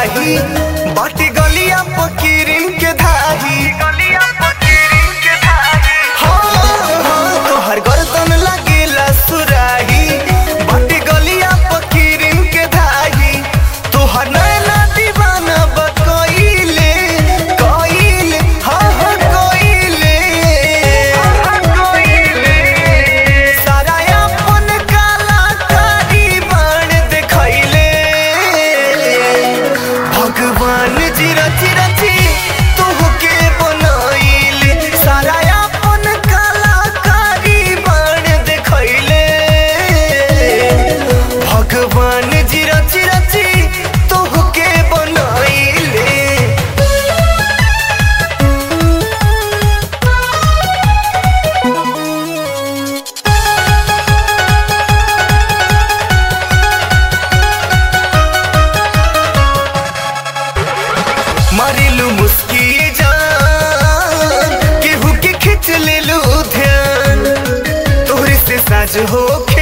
सुराही बाटी गलिया पकीरिन के धाही तोहर गर्दन लागेला सुराही बाटी गलिया पकीरिन के धाही तोहर नैना दीवाना बकइले कइले हाँ कइले सारा अपन कलाकारी बाण देखइले भगवान जी रची रची तोहके बनइले सारा अपन कलाकारी बाण देखइले भगवान जी रची रची तोहके बनइले। मारिलू मुस्की जान केहू के खिंच लेलू ध्यान तोहरे से साज हो